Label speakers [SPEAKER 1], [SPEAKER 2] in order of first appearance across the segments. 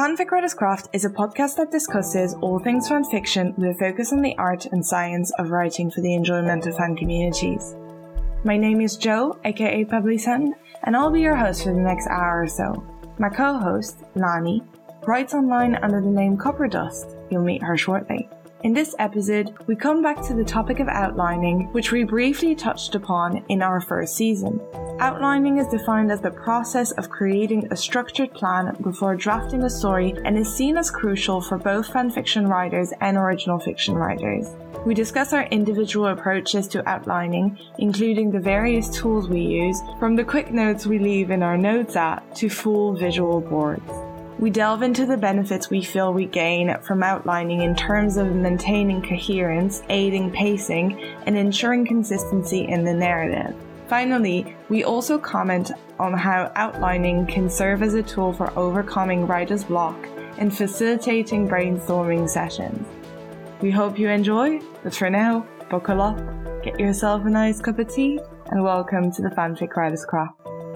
[SPEAKER 1] Fanfic Writers Craft is a podcast that discusses all things fanfiction with a focus on the art and science of writing for the enjoyment of fan communities. My name is Jo, aka Publicent, and I'll be your host for the next hour or so. My co-host, Lani, writes online under the name Copper Dust. You'll meet her shortly. In this episode, we come back to the topic of outlining, which we briefly touched upon in our first season. Outlining is defined as the process of creating a structured plan before drafting a story and is seen as crucial for both fanfiction writers and original fiction writers. We discuss our individual approaches to outlining, including the various tools we use, from the quick notes we leave in our notes app to full visual boards. We delve into the benefits we feel we gain from outlining in terms of maintaining coherence, aiding pacing, and ensuring consistency in the narrative. Finally, we also comment on how outlining can serve as a tool for overcoming writer's block and facilitating brainstorming sessions. We hope you enjoy, but for now, buckle up, get yourself a nice cup of tea, and welcome to the Fanfic Writers Craft.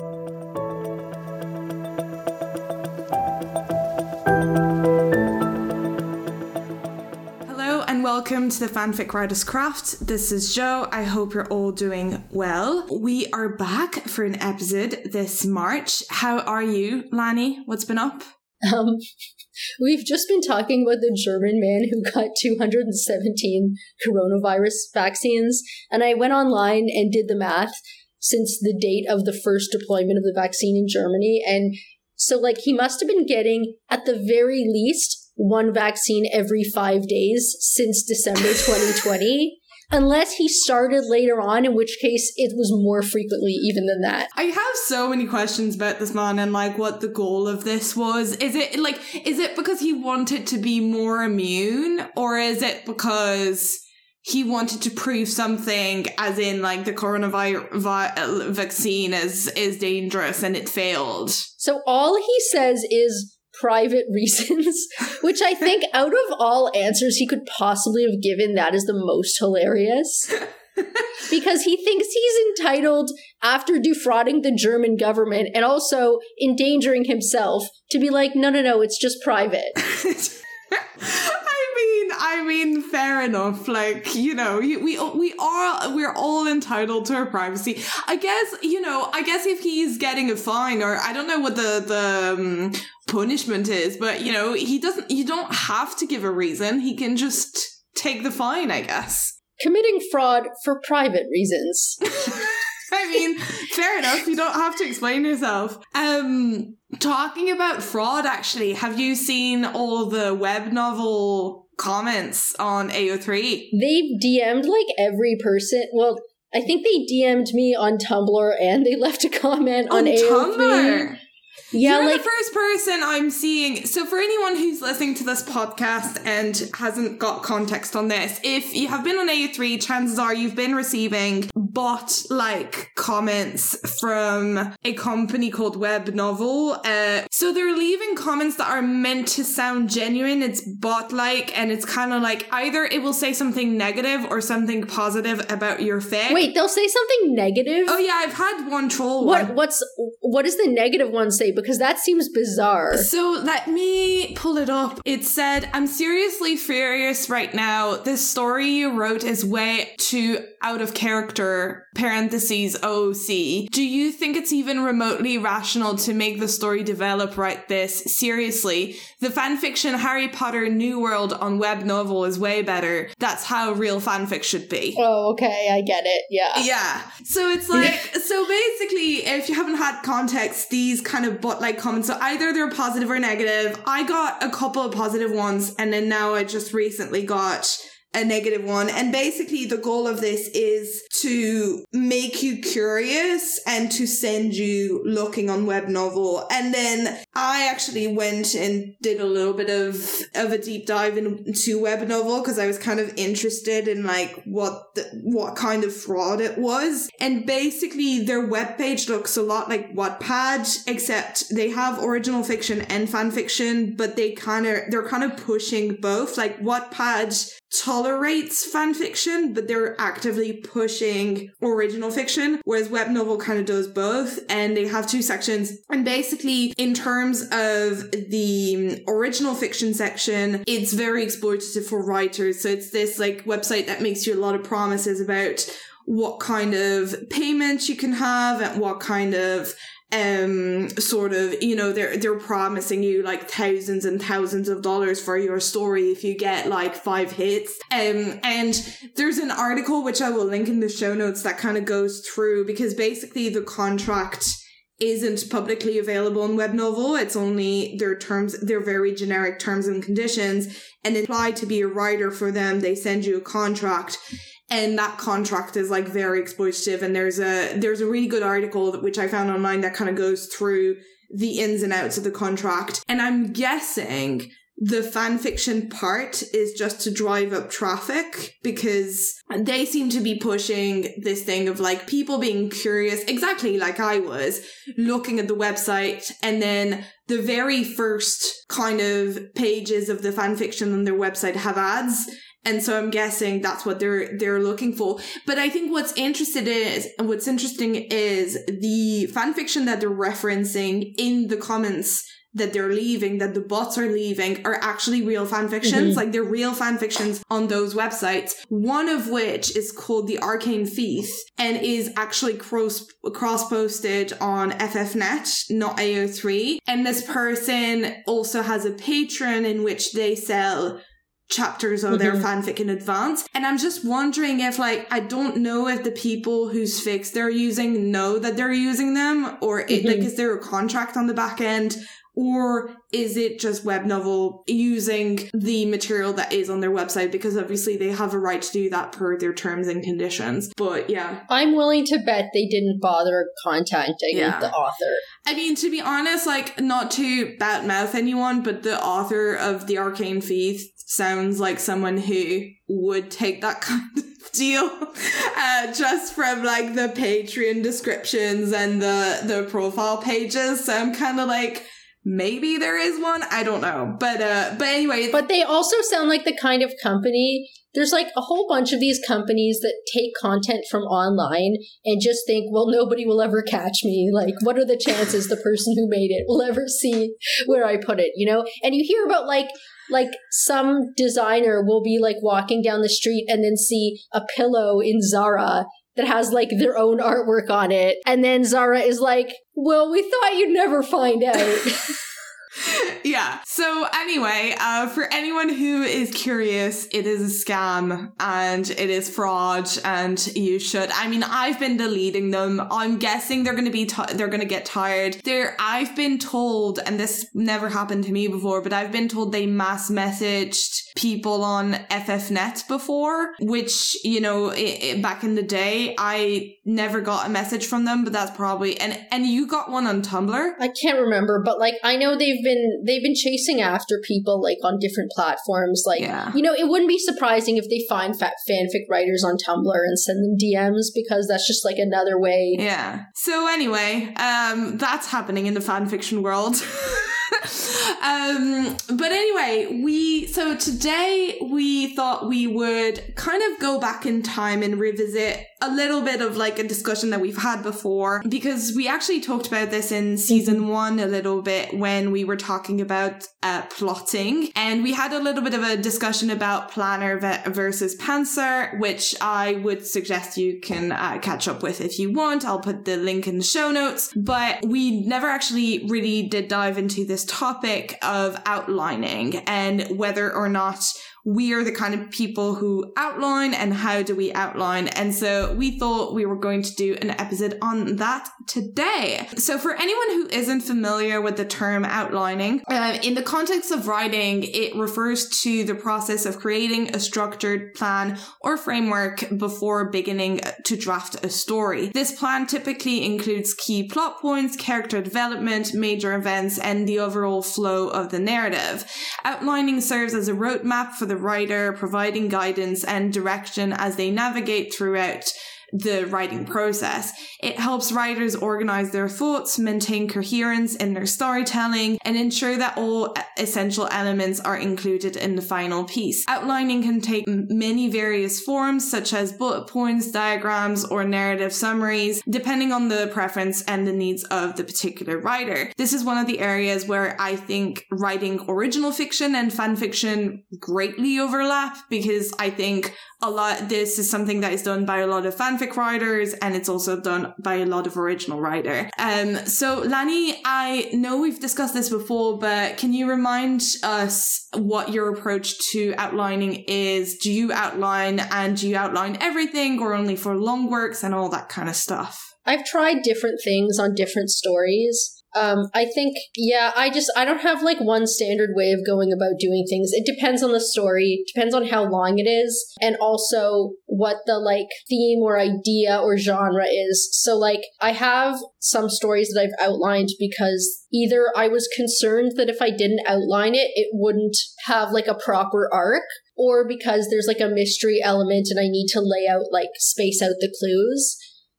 [SPEAKER 1] Welcome to the Fanfic Writers Craft. This is Jo. I hope you're all doing well. We are back for an episode this March. How are you, Lani? What's been up?
[SPEAKER 2] We've just been talking about the German man who got 217 coronavirus vaccines, and I went online and did the math since the date of the first deployment of the vaccine in Germany, and so he must have been getting, at the very least, one vaccine every 5 days since December 2020, unless he started later on, in which case it was more frequently even than that.
[SPEAKER 1] I have so many questions about this man and what the goal of this was. Is it because he wanted to be more immune, or is it because he wanted to prove something, as in the coronavirus vaccine is dangerous and it failed? So
[SPEAKER 2] all he says is private reasons, which I think out of all answers he could possibly have given, that is the most hilarious. Because he thinks he's entitled, after defrauding the German government and also endangering himself, to be no, it's just private.
[SPEAKER 1] I mean, fair enough. We're all entitled to our privacy. I guess if he's getting a fine, or I don't know what the punishment is, but you don't have to give a reason. He can just take the fine, I guess.
[SPEAKER 2] Committing fraud for private reasons.
[SPEAKER 1] I mean, fair enough. You don't have to explain yourself. Talking about fraud, actually, have you seen all the web novel comments on AO3?
[SPEAKER 2] They've DM'd every person. Well, I think they DM'd me on Tumblr and they left a comment on AO3. Tumblr? Yeah,
[SPEAKER 1] you're the first person I'm seeing. So for anyone who's listening to this podcast and hasn't got context on this, if you have been on AO3, chances are you've been receiving bot comments from a company called Web Novel. So they're leaving comments that are meant to sound genuine. It's bot-like, and it's kind of either it will say something negative or something positive about your fic.
[SPEAKER 2] Wait, they'll say something negative?
[SPEAKER 1] Oh yeah, I've had one troll
[SPEAKER 2] one. What does the negative one say? Because that seems bizarre.
[SPEAKER 1] So let me pull it up. It said, "I'm seriously furious right now. This story you wrote is way too out of character, parentheses OC. Do you think it's even remotely rational to make the story develop like this? Seriously, the fanfiction Harry Potter New World on Web Novel is way better. That's how real fanfic should be."
[SPEAKER 2] Oh, okay, I get it, yeah.
[SPEAKER 1] Yeah. So it's so basically, if you haven't had context, these kind of bot-like comments, so either they're positive or negative. I got a couple of positive ones, and then now I just recently got a negative one. And basically the goal of this is to make you curious and to send you looking on Web Novel. And then I actually went and did a little bit of a deep dive into Web Novel because I was kind of interested in what kind of fraud it was. And basically their webpage looks a lot like Wattpad, except they have original fiction and fan fiction, but they're kind of pushing both. Wattpad tolerates fan fiction, but they're actively pushing original fiction, whereas Web Novel kind of does both, and they have 2 sections. And basically, in terms of the original fiction section, it's very exploitative for writers. So it's this like website that makes you a lot of promises about what kind of payments you can have and what kind of sort of, you know, they're promising you like thousands and thousands of dollars for your story if you get like 5 hits. And there's an article which I will link in the show notes that kind of goes through, because basically the contract isn't publicly available in Web Novel. It's only their terms, their very generic terms and conditions. And apply to be a writer for them, they send you a contract. And that contract is like very exploitative. And there's a really good article which I found online that kind of goes through the ins and outs of the contract. And I'm guessing the fan fiction part is just to drive up traffic, because they seem to be pushing this thing of like people being curious, exactly like I was, looking at the website, and then the very first kind of pages of the fan fiction on their website have ads. And so I'm guessing that's what they're looking for. But I think what's interesting is the fanfiction that they're referencing in the comments that they're leaving, that the bots are leaving, are actually real fanfictions. Mm-hmm. Like they're real fanfictions on those websites. One of which is called The Arcane Thief and is actually cross-posted on FFnet, not AO3. And this person also has a Patreon in which they sell chapters of their fanfic in advance. And I'm just wondering if, like, I don't know if the people whose fics they're using know that they're using them, or like, is there a contract on the back end? Or is it just Web Novel using the material that is on their website? Because obviously they have a right to do that per their terms and conditions. But yeah.
[SPEAKER 2] I'm willing to bet they didn't bother contacting the author.
[SPEAKER 1] I mean, to be honest, like, not to badmouth anyone, but the author of The Arcane Thief sounds like someone who would take that kind of deal, just from like the Patreon descriptions and the profile pages. So I'm kind of like, maybe there is one. I don't know. But anyway.
[SPEAKER 2] But they also sound like the kind of company, there's like a whole bunch of these companies that take content from online and just think, well, nobody will ever catch me. Like, what are the chances the person who made it will ever see where I put it, you know? And you hear about like some designer will be like walking down the street and then see a pillow in Zara that has like their own artwork on it. And then Zara is like, well, we thought you'd never find out.
[SPEAKER 1] Yeah. So anyway, for anyone who is curious, it is a scam and it is fraud, and you should. I mean, I've been deleting them. I'm guessing they're going to be they're going to get tired. I've been told, and this never happened to me before, but I've been told they mass messaged people on FFnet before, which, you know, back in the day, I never got a message from them, but that's probably, and you got one on Tumblr?
[SPEAKER 2] I can't remember, but like, I know they've been chasing after people like on different platforms. Like, you know, it wouldn't be surprising if they find fanfic writers on Tumblr and send them DMs, because that's just like another way.
[SPEAKER 1] Yeah. So anyway, that's happening in the fanfiction world. But anyway, so today we thought we would kind of go back in time and revisit a little bit of like a discussion that we've had before, because we actually talked about this in season 1 a little bit when we were talking about plotting, and we had a little bit of a discussion about planner versus pantser, which I would suggest you can catch up with if you want. I'll put the link in the show notes. But we never actually really did dive into this topic of outlining and whether or not we are the kind of people who outline and how do we outline. And so we thought we were going to do an episode on that today. So for anyone who isn't familiar with the term outlining, in the context of writing, it refers to the process of creating a structured plan or framework before beginning to draft a story. This plan typically includes key plot points, character development, major events, and the overall flow of the narrative. Outlining serves as a roadmap for the writer, providing guidance and direction as they navigate throughout the writing process. It helps writers organize their thoughts, maintain coherence in their storytelling, and ensure that all essential elements are included in the final piece. Outlining can take many various forms, such as bullet points, diagrams, or narrative summaries, depending on the preference and the needs of the particular writer. This is one of the areas where I think writing original fiction and fan fiction greatly overlap, because I think this is something that is done by a lot of fanfic writers, and it's also done by a lot of original writer. So Lani, I know we've discussed this before, but can you remind us what your approach to outlining is? Do you outline, and do you outline everything, or only for long works and all that kind of stuff?
[SPEAKER 2] I've tried different things on different stories. I think, I don't have like one standard way of going about doing things. It depends on the story, depends on how long it is, and also what the like theme or idea or genre is. So like I have some stories that I've outlined because either I was concerned that if I didn't outline it, it wouldn't have like a proper arc, or because there's like a mystery element and I need to space out the clues.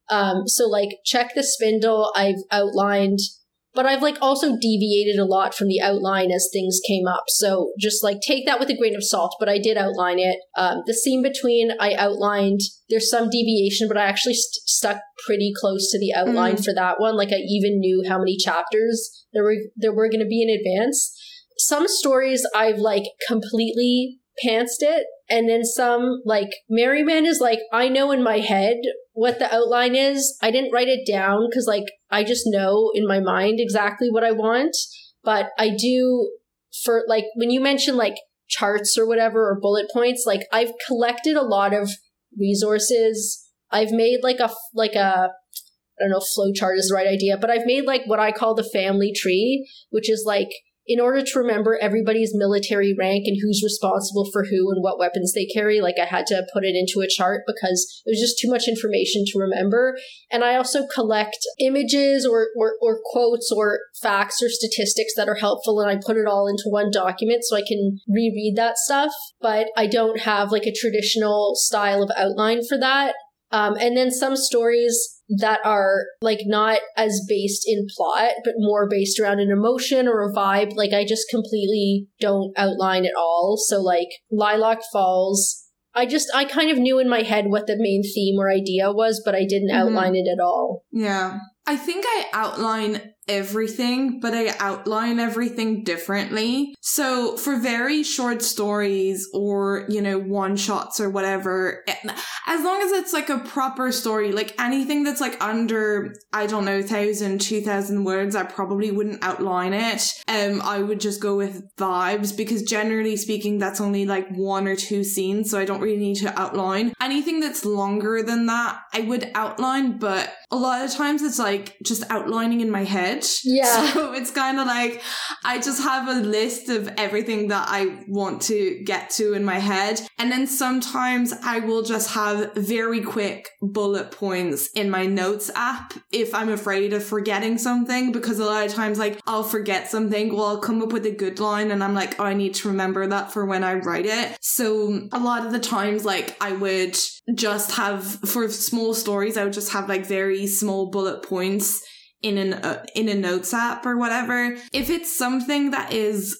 [SPEAKER 2] So like Check the Spindle, I've outlined, but I've like also deviated a lot from the outline as things came up. So just like take that with a grain of salt, but I did outline it. The Scene Between, I outlined, there's some deviation, but I actually stuck pretty close to the outline for that one. Like I even knew how many chapters there were going to be in advance. Some stories I've like completely pantsed it. And then some, like Merryman is like, I know in my head what the outline is. I didn't write it down because like I just know in my mind exactly what I want. But I do, for like when you mention like charts or whatever or bullet points, like I've collected a lot of resources. I've made like a I don't know if flowchart is the right idea, but I've made like what I call the family tree, which is like, in order to remember everybody's military rank and who's responsible for who and what weapons they carry, like I had to put it into a chart because it was just too much information to remember. And I also collect images or quotes or facts or statistics that are helpful, and I put it all into one document so I can reread that stuff. But I don't have like a traditional style of outline for that. And then some stories that are like not as based in plot, but more based around an emotion or a vibe, like I just completely don't outline at all. So like Lilac Falls, I kind of knew in my head what the main theme or idea was, but I didn't outline it at all.
[SPEAKER 1] Yeah. I think I outline everything, but I outline everything differently. So for very short stories or, one-shots or whatever, as long as it's like a proper story, like anything that's like under, 1,000, 2,000 words, I probably wouldn't outline it. I would just go with vibes, because generally speaking, that's only like 1 or 2 scenes, so I don't really need to outline. Anything that's longer than that, I would outline, but a lot of times it's like just outlining in my head.
[SPEAKER 2] Yeah.
[SPEAKER 1] So it's kind of like I just have a list of everything that I want to get to in my head. And then sometimes I will just have very quick bullet points in my notes app if I'm afraid of forgetting something, because a lot of times like I'll forget something. Well, I'll come up with a good line and I'm like, oh, I need to remember that for when I write it. So a lot of the times like I would just have, for small stories, I would just have like very small bullet points in a notes app or whatever. If it's something that is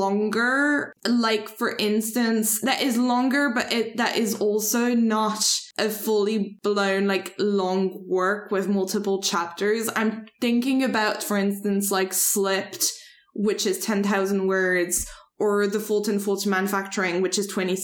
[SPEAKER 1] longer, like for instance, that is longer, but that is also not a fully blown like long work with multiple chapters. I'm thinking about, for instance, like Slipped, which is 10,000 words, or the Fulton Manufacturing, which is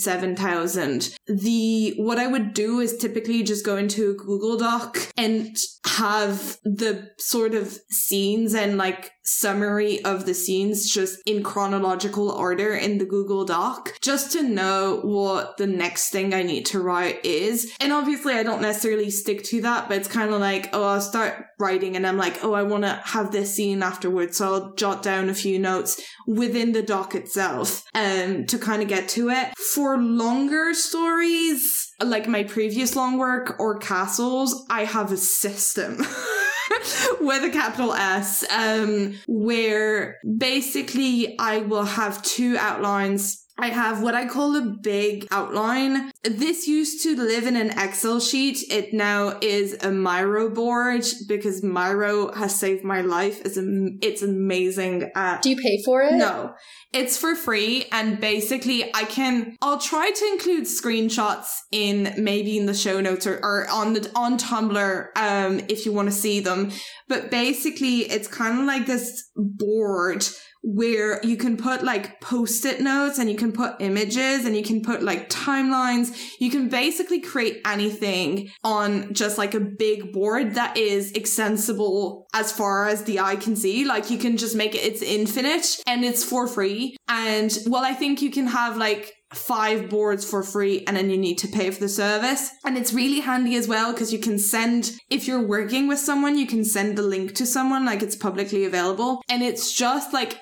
[SPEAKER 1] 27,000. What I would do is typically just go into a Google Doc and have the sort of scenes and like summary of the scenes just in chronological order in the Google Doc, just to know what the next thing I need to write is. And obviously I don't necessarily stick to that, but it's kind of like, oh, I'll start writing and I'm like, oh, I want to have this scene afterwards, so I'll jot down a few notes within the doc itself to kind of get to it. For longer stories, like my previous long work or Castles, I have a system with a capital S, where basically I will have 2 outlines I have what I call a big outline. This used to live in an Excel sheet. It now is a Miro board because Miro has saved my life. It's amazing.
[SPEAKER 2] Do you pay for it?
[SPEAKER 1] No. It's for free, and basically I'll try to include screenshots maybe in the show notes or on Tumblr if you want to see them. But basically it's kind of like this board where you can put like post-it notes and you can put images and you can put like timelines. You can basically create anything on just like a big board that is extensible as far as the eye can see. Like you can just make it's infinite and it's for free. And well, I think you can have like 5 boards for free and then you need to pay for the service. And it's really handy as well because you can send, if you're working with someone, you can send the link to someone, like it's publicly available. And it's just like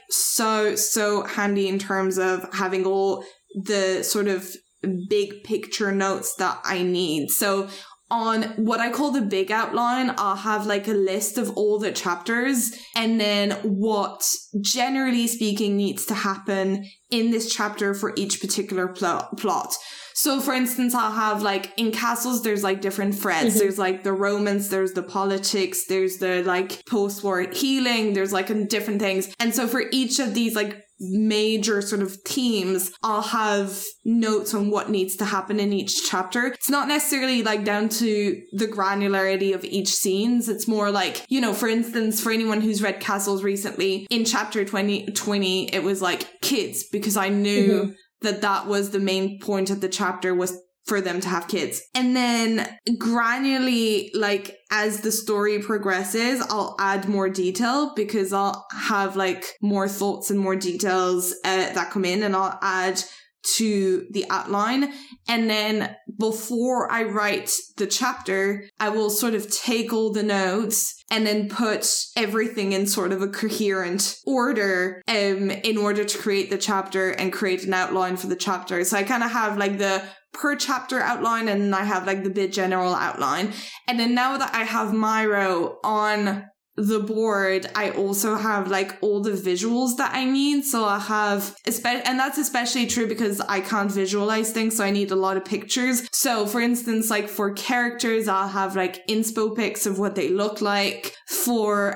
[SPEAKER 1] so handy in terms of having all the sort of big picture notes that I need. So on what I call the big outline, I'll have like a list of all the chapters and then what generally speaking needs to happen in this chapter for each particular plot. So for instance, I'll have like in Castles, there's like different threads. There's like the romance, there's the politics, there's the like post-war healing, there's like different things. And so for each of these like major sort of themes, I'll have notes on what needs to happen in each chapter. It's not necessarily like down to the granularity of each scenes. It's more like, you know, for instance, for anyone who's read Castles recently, in chapter 20, it was like kids, because I knew that was the main point of the chapter, was for them to have kids. And then granularly, like as the story progresses, I'll add more detail because I'll have like more thoughts and more details that come in, and I'll add to the outline. And then before I write the chapter, I will sort of take all the notes and then put everything in sort of a coherent order in order to create the chapter and create an outline for the chapter. So I kind of have like the per chapter outline, and then I have like the big general outline. And then now that I have Miro on the board, I also have like all the visuals that I need. So I have, and that's especially true because I can't visualize things, so I need a lot of pictures. So for instance, like for characters, I'll have like inspo pics of what they look like. For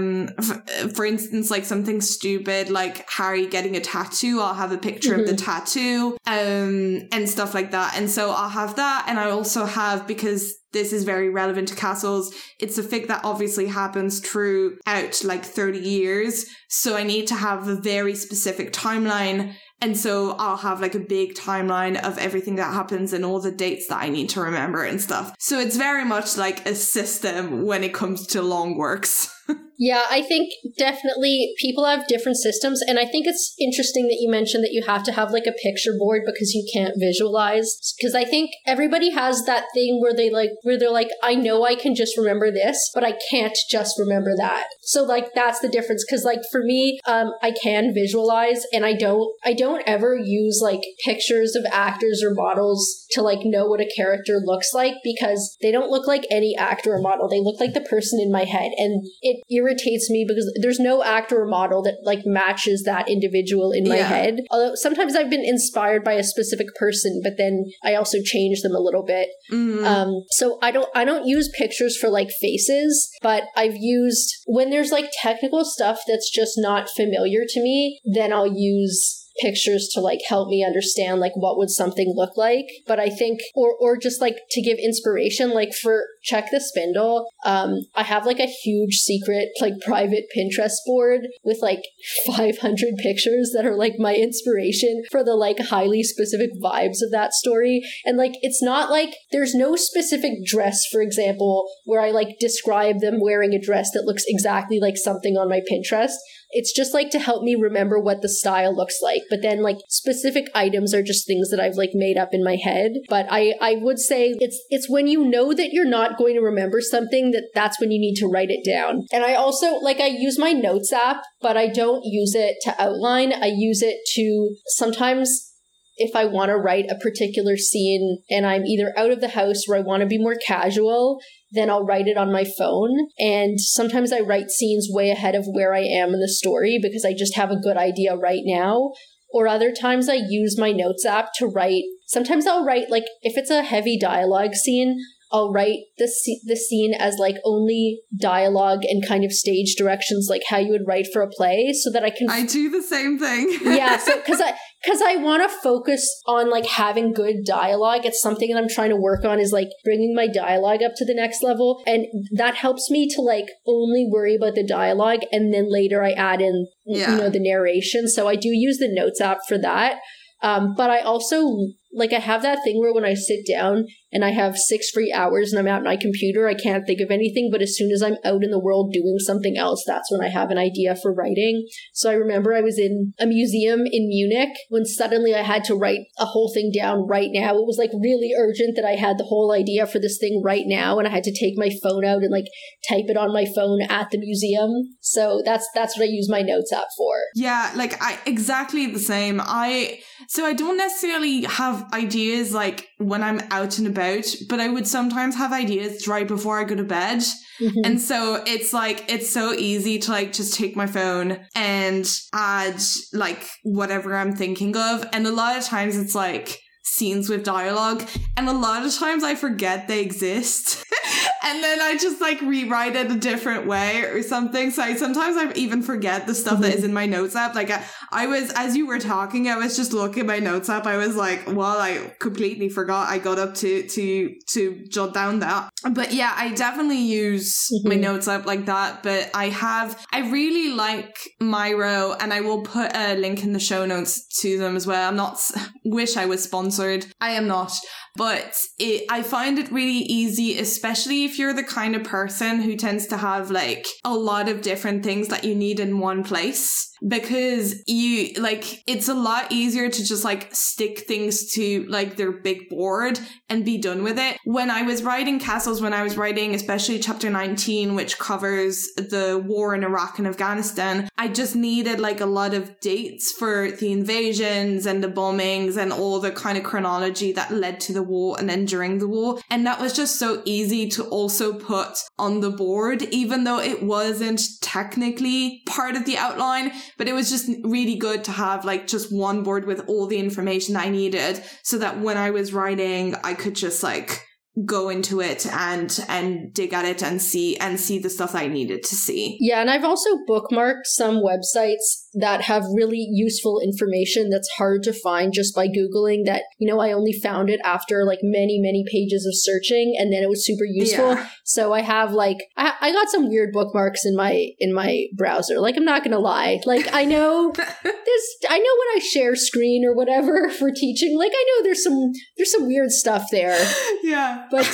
[SPEAKER 1] instance, like something stupid like Harry getting a tattoo, I'll have a picture of the tattoo and stuff like that. And so I'll have that, and I also have, because this is very relevant to Castles, it's a fic that obviously happens throughout like 30 years. So I need to have a very specific timeline. And so I'll have like a big timeline of everything that happens and all the dates that I need to remember and stuff. So it's very much like a system when it comes to long works.
[SPEAKER 2] Yeah, I think definitely people have different systems. And I think it's interesting that you mentioned that you have to have like a picture board because you can't visualize. Because I think everybody has that thing where they're like, I know I can just remember this, but I can't just remember that. So like that's the difference. Because like for me, I can visualize, and I don't ever use like pictures of actors or models to like know what a character looks like, because they don't look like any actor or model. They look like the person in my head, and it irritates me because there's no actor or model that like matches that individual in my head. Although sometimes I've been inspired by a specific person, but then I also change them a little bit. So I don't use pictures for like faces, but I've used, when there's like technical stuff that's just not familiar to me, then I'll use pictures to like help me understand like what would something look like. But I think, or just like to give inspiration, like for Check the Spindle, I have like a huge secret like private Pinterest board with like 500 pictures that are like my inspiration for the like highly specific vibes of that story. And like it's not like there's no specific dress, for example, where I like describe them wearing a dress that looks exactly like something on my Pinterest. It's just like to help me remember what the style looks like. But then like specific items are just things that I've like made up in my head. But I would say it's when you know that you're not going to remember something, that's when you need to write it down. And I also like, I use my notes app, but I don't use it to outline. I use it to sometimes, if I want to write a particular scene and I'm either out of the house or I want to be more casual, then I'll write it on my phone. And sometimes I write scenes way ahead of where I am in the story because I just have a good idea right now. or other times I use my notes app to write. Sometimes I'll write, like, if it's a heavy dialogue scene, I'll write the scene as like only dialogue and kind of stage directions, like how you would write for a play, so that I can.
[SPEAKER 1] I do the same thing.
[SPEAKER 2] Yeah, so because I want to focus on like having good dialogue. It's something that I'm trying to work on, is like bringing my dialogue up to the next level, and that helps me to like only worry about the dialogue, and then later I add in the narration. So I do use the notes app for that. But I also, like, I have that thing where when I sit down and I have 6 free hours and I'm at my computer, I can't think of anything. But as soon as I'm out in the world doing something else, that's when I have an idea for writing. So I remember I was in a museum in Munich when suddenly I had to write a whole thing down right now. It was like really urgent that I had the whole idea for this thing right now. And I had to take my phone out and like type it on my phone at the museum. So that's what I use my notes app for.
[SPEAKER 1] Yeah, like exactly the same. So I don't necessarily have ideas like when I'm out and about, but I would sometimes have ideas right before I go to bed. Mm-hmm. And so it's like, it's so easy to like just take my phone and add like whatever I'm thinking of. And a lot of times it's like scenes with dialogue, and a lot of times I forget they exist. And then I just like rewrite it a different way or something. So sometimes I even forget the stuff that is in my notes app. Like I was, as you were talking, I was just looking at my notes app. I was like, well, I completely forgot I got up to jot down that. But yeah, I definitely use my notes app like that. But I really like Miro, and I will put a link in the show notes to them as well. Wish I was sponsored. I am not. But I find it really easy, especially if you're the kind of person who tends to have like a lot of different things that you need in one place. Because it's a lot easier to just like stick things to like their big board and be done with it. When I was writing Castles, when I was writing especially chapter 19, which covers the war in Iraq and Afghanistan, I just needed like a lot of dates for the invasions and the bombings and all the kind of chronology that led to the war and then during the war. And that was just so easy to also put on the board, even though it wasn't technically part of the outline. But it was just really good to have like just one board with all the information I needed, so that when I was writing, I could just like go into it and dig at it and see the stuff I needed to see.
[SPEAKER 2] Yeah, and I've also bookmarked some websites that have really useful information that's hard to find just by Googling, that, I only found it after like many, many pages of searching, and then it was super useful. Yeah. So I have like, I got some weird bookmarks in my browser. Like, I'm not going to lie. Like, I know when I share screen or whatever for teaching, like, I know there's some weird stuff there.
[SPEAKER 1] Yeah.
[SPEAKER 2] But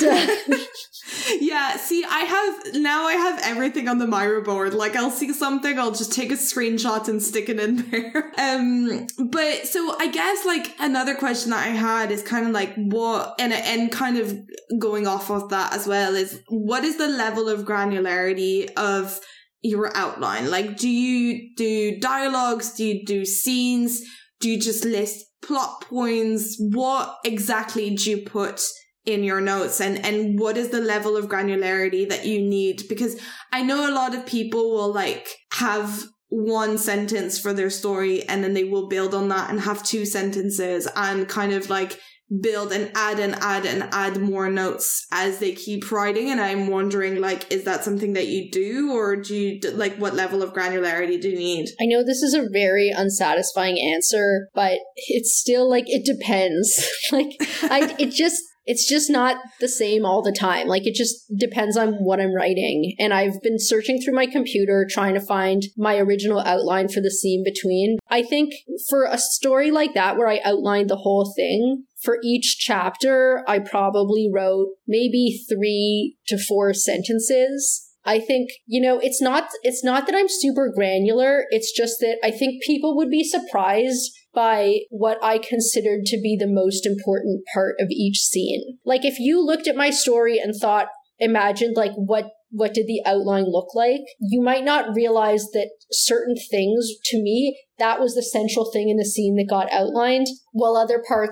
[SPEAKER 1] yeah, see, I have everything on the Miro board. Like, I'll see something, I'll just take a screenshot and stick it in there. But so I guess like another question that I had is kind of like what, and kind of going off of that as well, is what is the level of granularity of your outline? Like, do you do dialogues? Do you do scenes? Do you just list plot points? What exactly do you put in your notes, and what is the level of granularity that you need? Because I know a lot of people will like have one sentence for their story, and then they will build on that and have 2 sentences and kind of like build and add more notes as they keep writing. And I'm wondering, like, is that something that you do, or do you like, what level of granularity do you need?
[SPEAKER 2] I know this is a very unsatisfying answer, but it's still like, it depends. Like, it's just not the same all the time. Like, it just depends on what I'm writing. And I've been searching through my computer trying to find my original outline for the scene between. I think for a story like that, where I outlined the whole thing, for each chapter, I probably wrote maybe 3 to 4 sentences. I think, it's not that I'm super granular. It's just that I think people would be surprised by what I considered to be the most important part of each scene. Like, if you looked at my story and imagined like what did the outline look like, you might not realize that certain things, to me, that was the central thing in the scene that got outlined, while other parts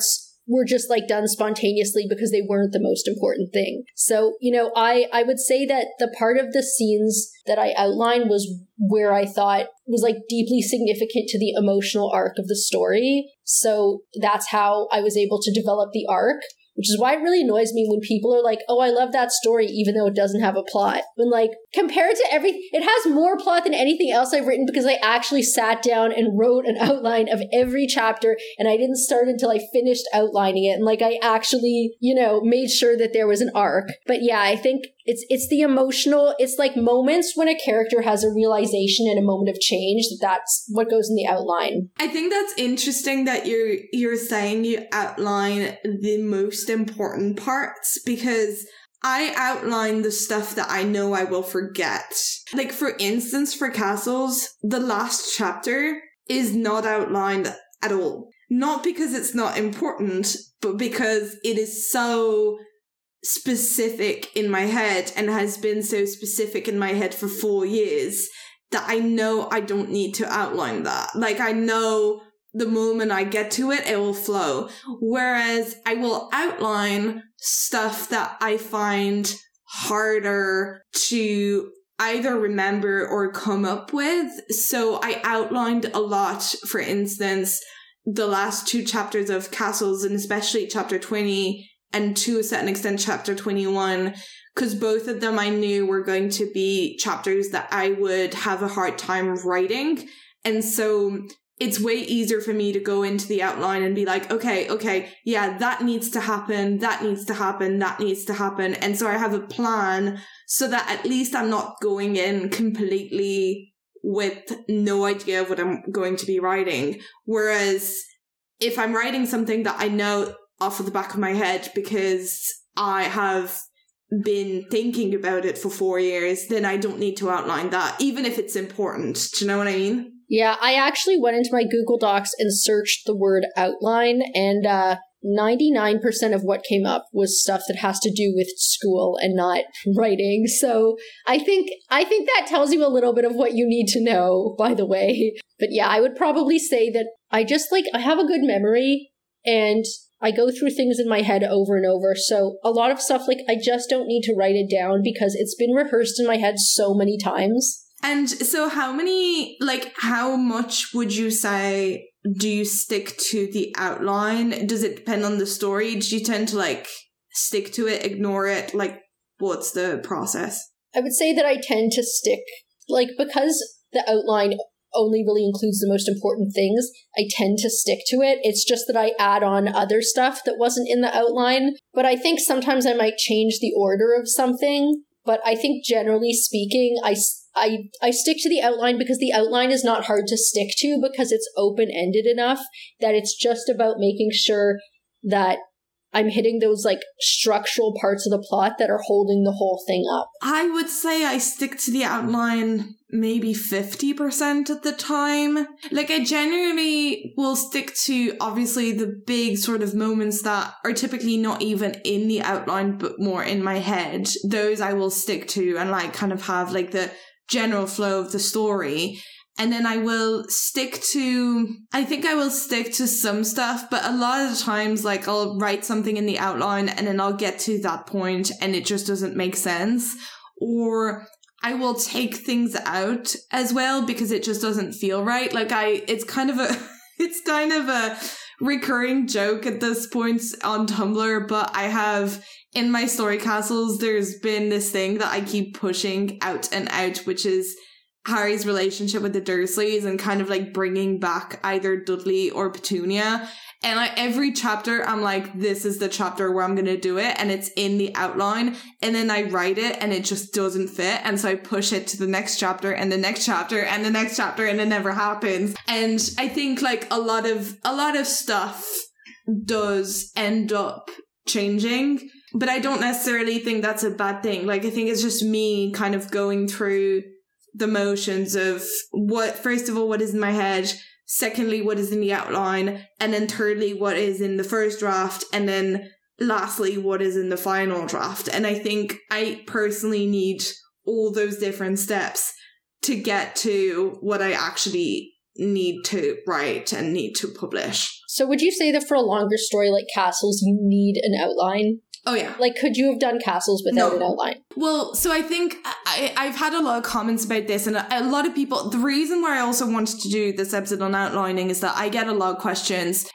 [SPEAKER 2] were just like done spontaneously because they weren't the most important thing. So, I would say that the part of the scenes that I outlined was where I thought was like deeply significant to the emotional arc of the story. So that's how I was able to develop the arc. Which is why it really annoys me when people are like, oh, I love that story, even though it doesn't have a plot. When like, compared to it has more plot than anything else I've written because I actually sat down and wrote an outline of every chapter, and I didn't start until I finished outlining it. And like, I actually, made sure that there was an arc. But yeah, I think it's the emotional, it's like moments when a character has a realization and a moment of change, that's what goes in the outline.
[SPEAKER 1] I think that's interesting that you're saying you outline the most important parts, because I outline the stuff that I know I will forget. Like, for instance, for Castles, the last chapter is not outlined at all. Not because it's not important, but because it is so specific in my head and has been so specific in my head for 4 years that I know I don't need to outline that. Like, I know the moment I get to it, it will flow. Whereas I will outline stuff that I find harder to either remember or come up with. So I outlined a lot, for instance, the last 2 chapters of Castles, and especially chapter 20 and to a certain extent chapter 21, because both of them I knew were going to be chapters that I would have a hard time writing. And so it's way easier for me to go into the outline and be like, okay, yeah, that needs to happen, that needs to happen, that needs to happen. And so I have a plan so that at least I'm not going in completely with no idea of what I'm going to be writing. Whereas if I'm writing something that I know off of the back of my head because I have been thinking about it for 4 years, then I don't need to outline that, even if it's important. Do you know what I mean?
[SPEAKER 2] Yeah, I actually went into my Google Docs and searched the word outline, and 99% of what came up was stuff that has to do with school and not writing. So I think that tells you a little bit of what you need to know, by the way. But yeah, I would probably say that I have a good memory, and I go through things in my head over and over. So a lot of stuff, like, I just don't need to write it down because it's been rehearsed in my head so many times.
[SPEAKER 1] And so how much would you say do you stick to the outline? Does it depend on the story? Do you tend to stick to it, ignore it? Like, what's the process?
[SPEAKER 2] I would say that I tend to stick, because the outline only really includes the most important things, I tend to stick to it. It's just that I add on other stuff that wasn't in the outline. But I think sometimes I might change the order of something. But I think generally speaking, I stick to the outline because the outline is not hard to stick to because it's open-ended enough that it's just about making sure that I'm hitting those structural parts of the plot that are holding the whole thing up.
[SPEAKER 1] I would say I stick to the outline maybe 50% of the time. I genuinely will stick to obviously the big sort of moments that are typically not even in the outline but more in my head. Those I will stick to and kind of have the general flow of the story. And then I will stick to some stuff, but a lot of the times, I'll write something in the outline and then I'll get to that point and it just doesn't make sense. Or I will take things out as well because it just doesn't feel right. It's kind of a recurring joke at this point on Tumblr, but I have, in my story Castles, there's been this thing that I keep pushing out and out, which is Harry's relationship with the Dursleys and kind of bringing back either Dudley or Petunia. And every chapter, I'm this is the chapter where I'm going to do it. And it's in the outline. And then I write it and it just doesn't fit. And so I push it to the next chapter and the next chapter and the next chapter and it never happens. And I think a lot of stuff does end up changing. But I don't necessarily think that's a bad thing. I think it's just me kind of going through the motions of first of all, what is in my head, secondly, what is in the outline, and then thirdly, what is in the first draft, and then lastly, what is in the final draft. And I think I personally need all those different steps to get to what I actually need to write and need to publish.
[SPEAKER 2] So would you say that for a longer story like Castles, you need an outline?
[SPEAKER 1] Oh, yeah.
[SPEAKER 2] Like, could you have done Castles without an outline?
[SPEAKER 1] Well, so I think I've had a lot of comments about this, and a lot of people, the reason why I also wanted to do this episode on outlining is that I get a lot of questions.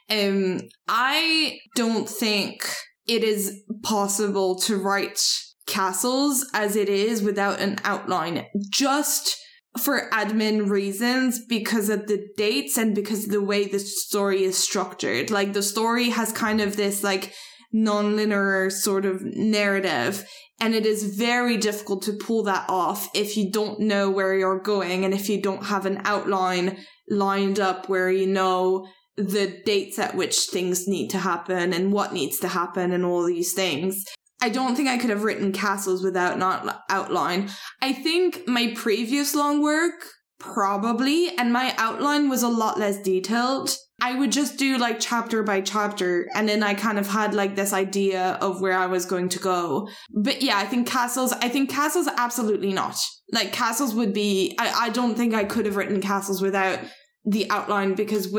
[SPEAKER 1] I don't think it is possible to write Castles as it is without an outline, just for admin reasons, because of the dates and because of the way the story is structured. Like, the story has kind of this, like, non-linear sort of narrative, and it is very difficult to pull that off if you don't know where you're going and if you don't have an outline lined up where you know the dates at which things need to happen and what needs to happen and all these things. I don't think I could have written Castles without an outline. I think my previous long work, probably, and my outline was a lot less detailed. I would just do like chapter by chapter, and then I kind of had like this idea of where I was going to go. But yeah, I think Castles absolutely not. Like, Castles would be, I don't think I could have written Castles without the outline, because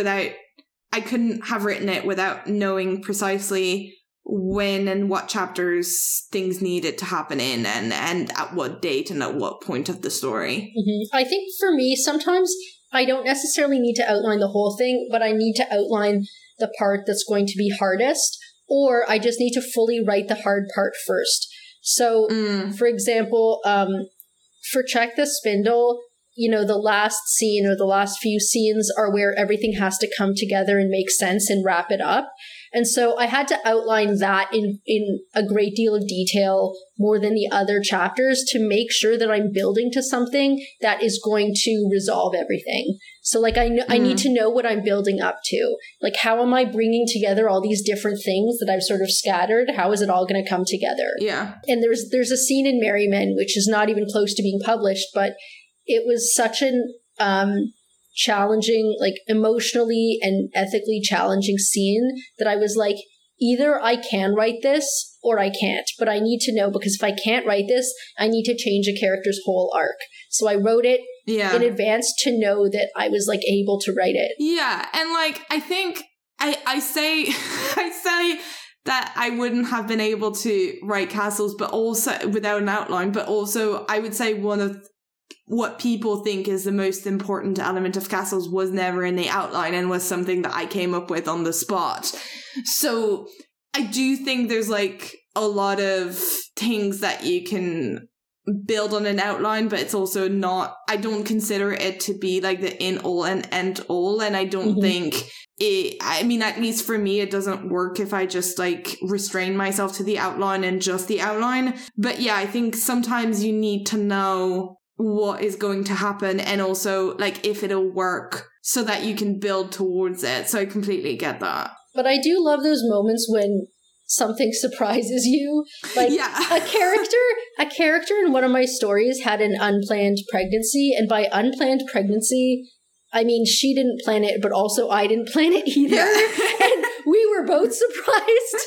[SPEAKER 1] I couldn't have written it without knowing precisely when and what chapters things needed to happen in, and at what date and at what point of the story.
[SPEAKER 2] Mm-hmm. I think for me, sometimes I don't necessarily need to outline the whole thing, but I need to outline the part that's going to be hardest, or I just need to fully write the hard part first. So, for example, for Check the Spindle, you know, the last scene or the last few scenes are where everything has to come together and make sense and wrap it up. And so I had to outline that in a great deal of detail, more than the other chapters, to make sure that I'm building to something that is going to resolve everything. So like I need to know what I'm building up to. Like, how am I bringing together all these different things that I've sort of scattered? How is it all going to come together?
[SPEAKER 1] Yeah.
[SPEAKER 2] And there's a scene in Merry Men, which is not even close to being published, but it was such an challenging, like emotionally and ethically challenging scene that I was like, either I can write this or I can't, but I need to know, because if I can't write this, I need to change a character's whole arc. So I wrote it in advance to know that I was like able to write it.
[SPEAKER 1] Yeah. And like, I think I say that I wouldn't have been able to write Castles, but also without an outline, but also I would say one of what people think is the most important element of Castles was never in the outline and was something that I came up with on the spot. So I do think there's like a lot of things that you can build on an outline, but it's also not, I don't consider it to be like the in all and end all. And I don't think I mean, at least for me, it doesn't work if I just like restrain myself to the outline and just the outline. But yeah, I think sometimes you need to know what is going to happen, and also like if it'll work, so that you can build towards it. So I completely get that.
[SPEAKER 2] But I do love those moments when something surprises you. Like a character in one of my stories had an unplanned pregnancy, and by unplanned pregnancy, I mean she didn't plan it, but also I didn't plan it either. And we were both surprised.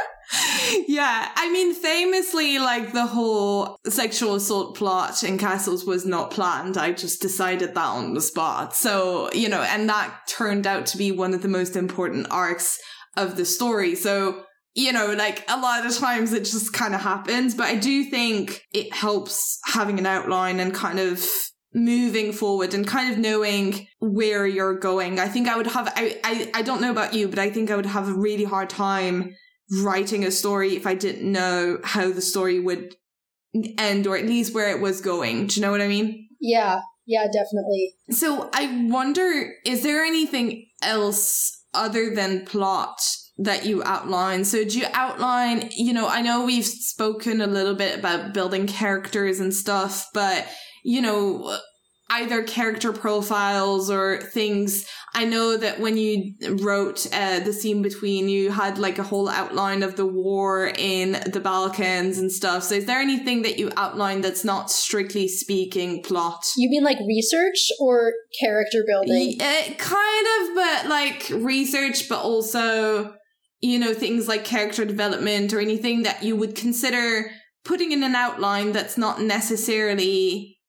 [SPEAKER 1] Yeah, I mean, famously, like, the whole sexual assault plot in Castles was not planned. I just decided that on the spot. So, you know, and that turned out to be one of the most important arcs of the story. So, you know, like, a lot of times it just kind of happens. But I do think it helps having an outline and kind of moving forward and kind of knowing where you're going. I think I would have, I don't know about you, but I think I would have a really hard time writing a story if I didn't know how the story would end, or at least where it was going. Do you know what I mean?
[SPEAKER 2] Yeah, definitely.
[SPEAKER 1] So I wonder, is there anything else other than plot that you outline? So do you outline, you know, I know we've spoken a little bit about building characters and stuff, but, you know, either character profiles or things. I know that when you wrote the scene between, you had like a whole outline of the war in the Balkans and stuff. So is there anything that you outlined that's not strictly speaking plot?
[SPEAKER 2] You mean like research or character building?
[SPEAKER 1] Kind of, but like research, but also, you know, things like character development or anything that you would consider putting in an outline that's not necessarily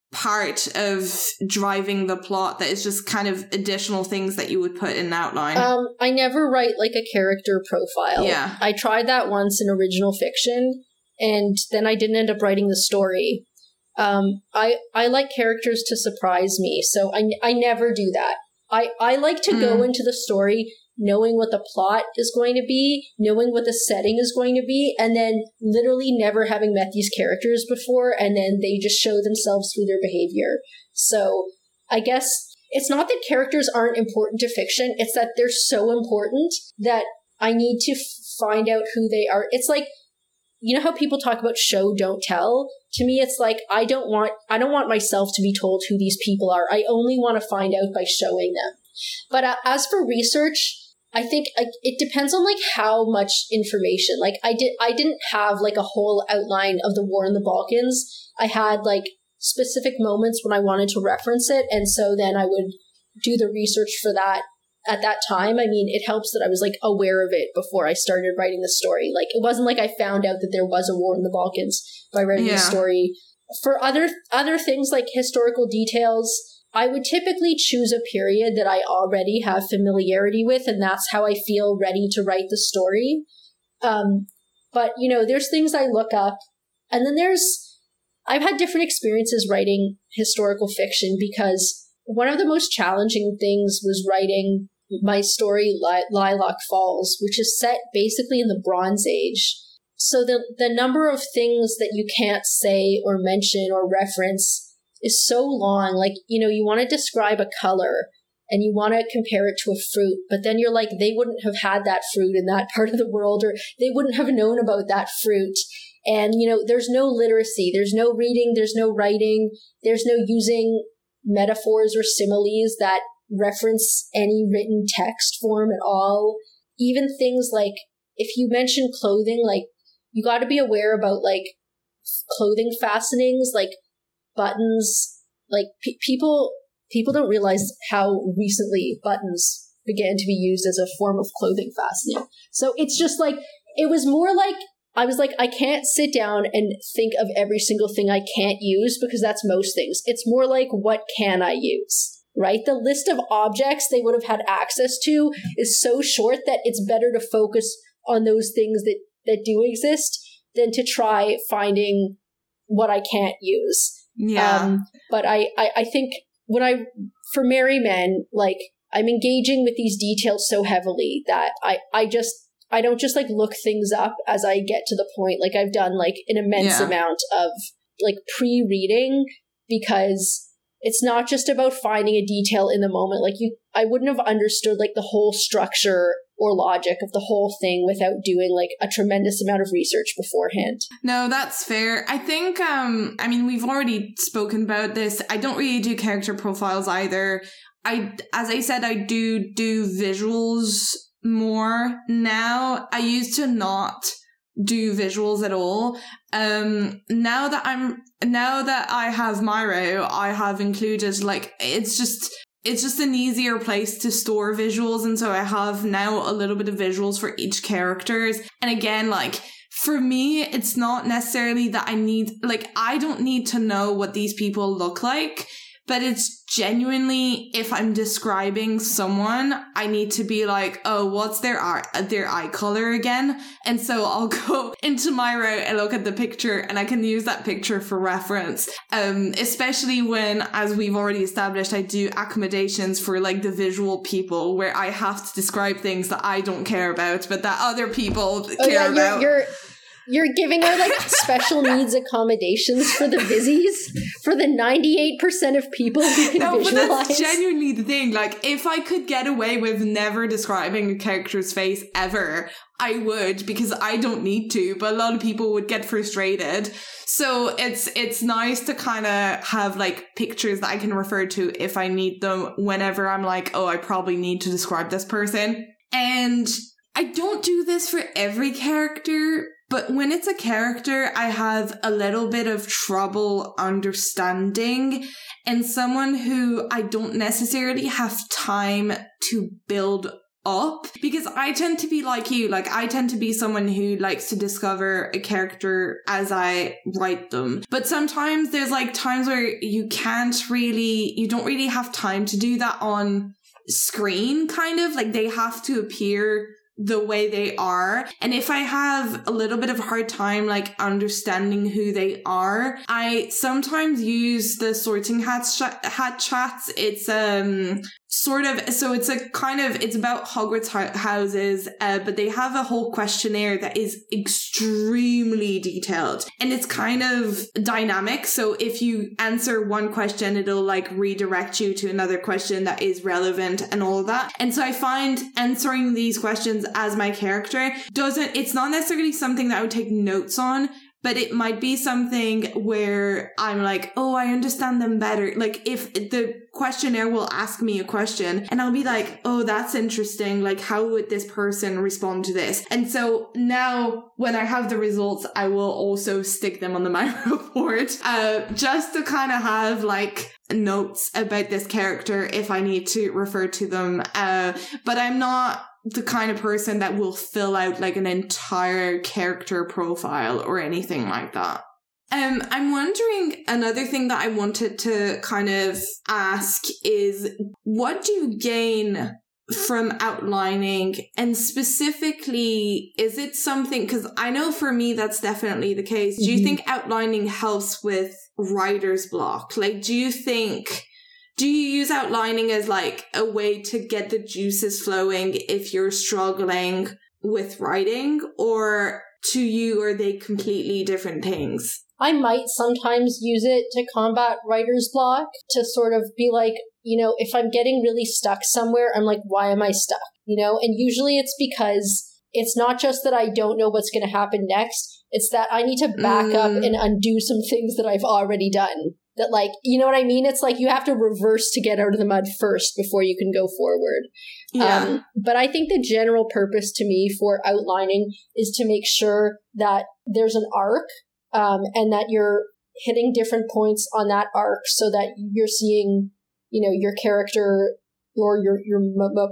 [SPEAKER 1] part of driving the plot that is just kind of additional things that you would put in an outline?
[SPEAKER 2] I never write like a character profile.
[SPEAKER 1] Yeah.
[SPEAKER 2] I tried that once in original fiction, and then I didn't end up writing the story. I like characters to surprise me, so I never do that. I like to go into the story knowing what the plot is going to be, knowing what the setting is going to be, and then literally never having met these characters before, and then they just show themselves through their behavior. So I guess it's not that characters aren't important to fiction, it's that they're so important that I need to find out who they are. It's like, you know how people talk about show, don't tell? To me, it's like, I don't want myself to be told who these people are. I only want to find out by showing them. But as for research, I think it depends on like how much information. Like I didn't have like a whole outline of the war in the Balkans. I had like specific moments when I wanted to reference it. And so then I would do the research for that at that time. I mean, it helps that I was like aware of it before I started writing the story. Like it wasn't like I found out that there was a war in the Balkans by writing the story. For other things like historical details, I would typically choose a period that I already have familiarity with, and that's how I feel ready to write the story. But, you know, there's things I look up, and then I've had different experiences writing historical fiction, because one of the most challenging things was writing my story, Lilac Falls, which is set basically in the Bronze Age. So the number of things that you can't say or mention or reference is so long. Like, you know, you want to describe a color and you want to compare it to a fruit, but then you're like, they wouldn't have had that fruit in that part of the world, or they wouldn't have known about that fruit. And, you know, there's no literacy, there's no reading, there's no writing, there's no using metaphors or similes that reference any written text form at all. Even things like, if you mention clothing, like, you got to be aware about like clothing fastenings, like buttons. Like people don't realize how recently buttons began to be used as a form of clothing fastening. So it's just like, it was more like, I was like, I can't sit down and think of every single thing I can't use, because that's most things. It's more like, what can I use, right? The list of objects they would have had access to is so short that it's better to focus on those things that do exist than to try finding what I can't use.
[SPEAKER 1] Yeah.
[SPEAKER 2] But I think for Merry Men, like, I'm engaging with these details so heavily that I don't just like look things up as I get to the point. Like, I've done like an immense amount of like pre-reading, because it's not just about finding a detail in the moment. Like, I wouldn't have understood like the whole structure or logic of the whole thing without doing like a tremendous amount of research beforehand.
[SPEAKER 1] No, that's fair. I think, I mean, we've already spoken about this. I don't really do character profiles either. As I said, I do visuals more now. I used to not do visuals at all. Now that I have Miro, I have included like, it's just an easier place to store visuals, and so I have now a little bit of visuals for each characters. And again, like, for me, it's not necessarily that I don't need to know what these people look like, but it's genuinely, if I'm describing someone, I need to be like, oh, what's their eye color again? And so I'll go into Miro and look at the picture, and I can use that picture for reference. Especially when, as we've already established, I do accommodations for like the visual people, where I have to describe things that I don't care about, but that other people care about.
[SPEAKER 2] You're giving her like special needs accommodations for the Vizies, for the 98% of people who can visualize.
[SPEAKER 1] But that's genuinely the thing. Like, if I could get away with never describing a character's face ever, I would, because I don't need to, but a lot of people would get frustrated. So it's nice to kind of have like pictures that I can refer to if I need them, whenever I'm like, oh, I probably need to describe this person. And I don't do this for every character, but when it's a character I have a little bit of trouble understanding, and someone who I don't necessarily have time to build up, because I tend to be like you. Like, I tend to be someone who likes to discover a character as I write them. But sometimes there's like times where you don't really have time to do that on screen, kind of. Like, they have to appear the way they are. And if I have a little bit of a hard time like understanding who they are, I sometimes use the Sorting Hat chats. It's it's about Hogwarts houses, but they have a whole questionnaire that is extremely detailed, and it's kind of dynamic. So if you answer one question, it'll like redirect you to another question that is relevant and all of that. And so I find answering these questions as my character it's not necessarily something that I would take notes on, but it might be something where I'm like, oh, I understand them better. Like, if the questionnaire will ask me a question and I'll be like, oh, that's interesting. Like, how would this person respond to this? And so now when I have the results, I will also stick them on the Miro board, just to kind of have like notes about this character if I need to refer to them. But I'm not the kind of person that will fill out like an entire character profile or anything like that. I'm wondering, another thing that I wanted to kind of ask is, what do you gain from outlining? And specifically, is it something, because I know for me that's definitely the case. Do you think outlining helps with writer's block? Like, do you use outlining as like a way to get the juices flowing if you're struggling with writing, or to you are they completely different things?
[SPEAKER 2] I might sometimes use it to combat writer's block, to sort of be like, if I'm getting really stuck somewhere, I'm like, why am I stuck? And usually it's because it's not just that I don't know what's going to happen next. It's that I need to back up and undo some things that I've already done. That, like, you know what I mean? It's like you have to reverse to get out of the mud first before you can go forward. Yeah. But I think the general purpose to me for outlining is to make sure that there's an arc, and that you're hitting different points on that arc so that you're seeing, your character or your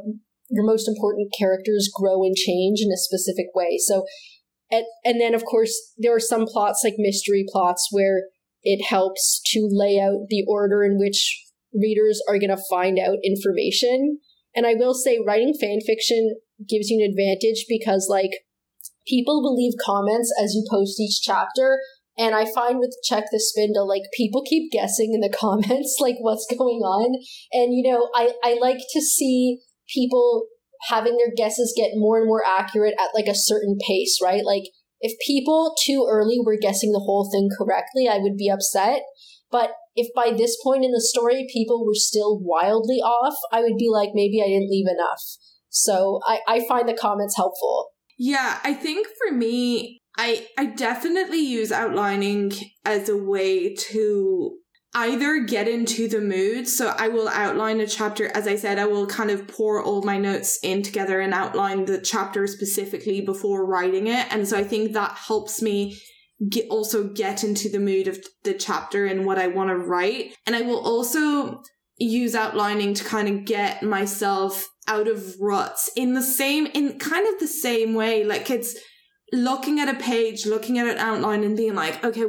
[SPEAKER 2] most important characters grow and change in a specific way. So, and then of course there are some plots like mystery plots where it helps to lay out the order in which readers are going to find out information. And I will say writing fan fiction gives you an advantage because, like, people will leave comments as you post each chapter. And I find with Check the Spindle, like, people keep guessing in the comments, like, what's going on. And, I like to see people having their guesses get more and more accurate at, like, a certain pace, right? Like, if people too early were guessing the whole thing correctly, I would be upset. But if by this point in the story, people were still wildly off, I would be like, maybe I didn't leave enough. So I find the comments helpful.
[SPEAKER 1] Yeah, I think for me, I definitely use outlining as a way to either get into the mood. So I will outline a chapter. As I said, I will kind of pour all my notes in together and outline the chapter specifically before writing it. And so I think that helps me also get into the mood of the chapter and what I want to write. And I will also use outlining to kind of get myself out of ruts in kind of the same way. Like, it's looking at a page, looking at an outline and being like, okay,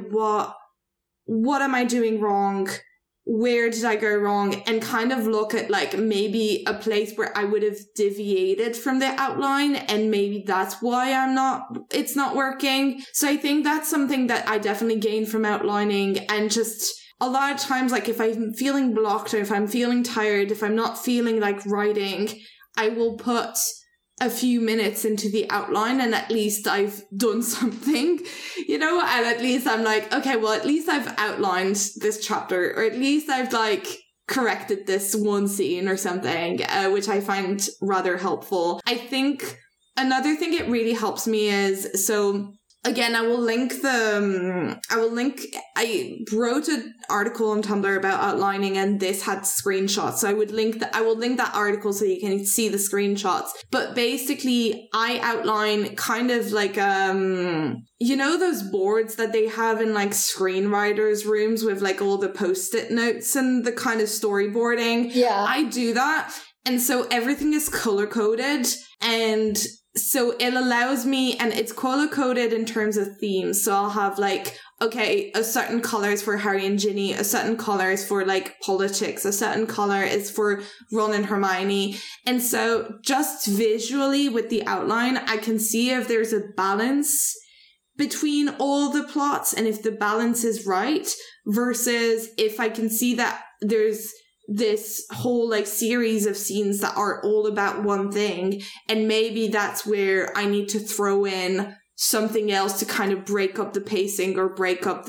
[SPEAKER 1] what am I doing wrong? Where did I go wrong? And kind of look at like maybe a place where I would have deviated from the outline, and maybe that's why it's not working. So I think that's something that I definitely gain from outlining. And just a lot of times, like, if I'm feeling blocked or if I'm feeling tired, if I'm not feeling like writing, I will put a few minutes into the outline, and at least I've done something, and at least I'm like, okay, well, at least I've outlined this chapter, or at least I've like corrected this one scene or something, which I find rather helpful. I think another thing it really helps me is, so again, I wrote an article on Tumblr about outlining, and this had screenshots. So I will link that article so you can see the screenshots. But basically, I outline kind of like, those boards that they have in like screenwriters' rooms with like all the post-it notes and the kind of storyboarding.
[SPEAKER 2] Yeah.
[SPEAKER 1] I do that. And so everything is color-coded, and so it allows me, and it's color-coded in terms of themes. So I'll have like, okay, a certain color is for Harry and Ginny, a certain color is for like politics, a certain color is for Ron and Hermione. And so just visually with the outline, I can see if there's a balance between all the plots and if the balance is right, versus if I can see that there's this whole like series of scenes that are all about one thing, and maybe that's where I need to throw in something else to kind of break up the pacing or break up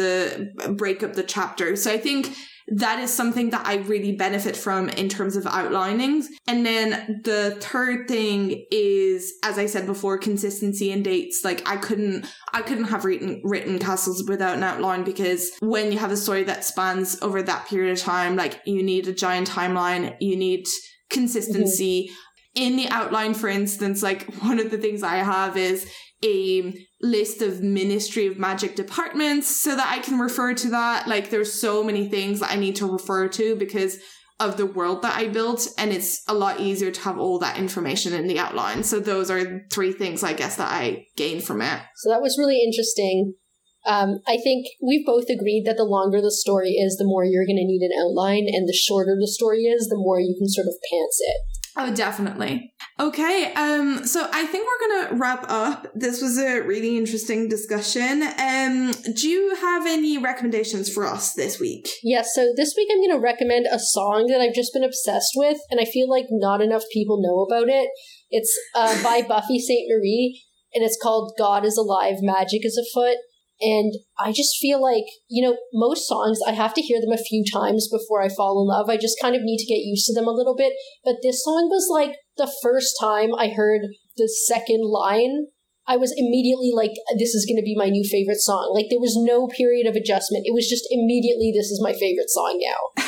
[SPEAKER 1] the chapter. So I think that is something that I really benefit from in terms of outlining. And then the third thing is, as I said before, consistency and dates. Like I couldn't have written Castles without an outline, because when you have a story that spans over that period of time, like you need a giant timeline, you need consistency. Mm-hmm. In the outline, for instance, like one of the things I have is a list of Ministry of Magic departments so that I can refer to that. Like there's so many things that I need to refer to because of the world that I built, and it's a lot easier to have all that information in the outline. So those are 3 things, I guess, that I gained from it.
[SPEAKER 2] So that was really interesting. I think we've both agreed that the longer the story is, the more you're going to need an outline, and the shorter the story is, the more you can sort of pants it.
[SPEAKER 1] Oh, definitely. Okay, so I think we're going to wrap up. This was a really interesting discussion. Do you have any recommendations for us this week?
[SPEAKER 2] Yes, so this week I'm going to recommend a song that I've just been obsessed with, and I feel like not enough people know about it. It's by Buffy Sainte-Marie, and it's called God is Alive, Magic is Afoot. And I just feel like, you know, most songs, I have to hear them a few times before I fall in love. I just kind of need to get used to them a little bit. But this song was like the first time I heard the second line, I was immediately like, this is going to be my new favorite song. Like there was no period of adjustment. It was just immediately, this is my favorite song now.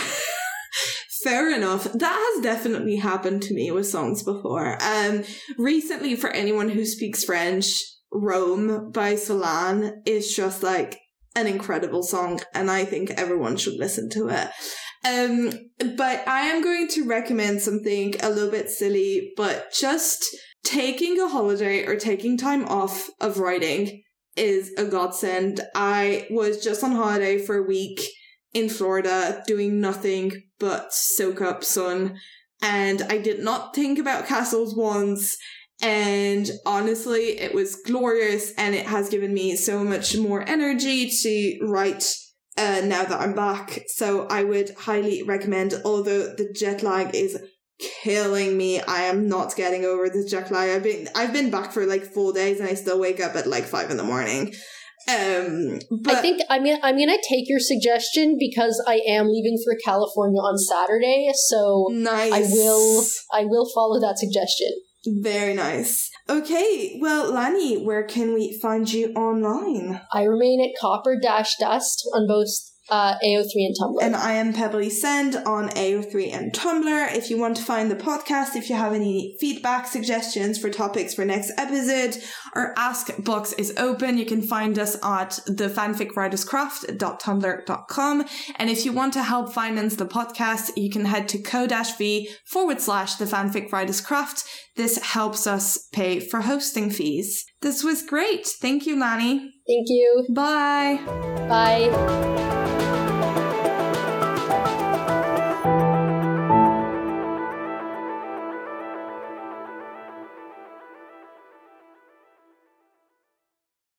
[SPEAKER 1] Fair enough. That has definitely happened to me with songs before. Recently, for anyone who speaks French, Rome by Solange is just like an incredible song, and I think everyone should listen to it. But I am going to recommend something a little bit silly, but just taking a holiday or taking time off of writing is a godsend. I was just on holiday for a week in Florida doing nothing but soak up sun, and I did not think about castles once. And honestly, it was glorious, and it has given me so much more energy to write now that I'm back. So I would highly recommend, although the jet lag is killing me. I am not getting over the jet lag. I've been back for like 4 days, and I still wake up at like 5 a.m. But
[SPEAKER 2] I think I'm gonna take your suggestion, because I am leaving for California on Saturday. So
[SPEAKER 1] nice.
[SPEAKER 2] I will follow that suggestion.
[SPEAKER 1] Very nice. Okay, well, Lani, where can we find you online?
[SPEAKER 2] I remain at copper-dust on both AO3 and Tumblr.
[SPEAKER 1] And I am Pebbly Send on AO3 and Tumblr. If you want to find the podcast, if you have any feedback, suggestions for topics for next episode, or Ask Books is open, you can find us at thefanficwriterscraft.tumblr.com. And if you want to help finance the podcast, you can head to ko-fi/thefanficwriterscraft. This helps us pay for hosting fees. This was great. Thank you, Lani.
[SPEAKER 2] Thank you.
[SPEAKER 1] Bye.
[SPEAKER 2] Bye.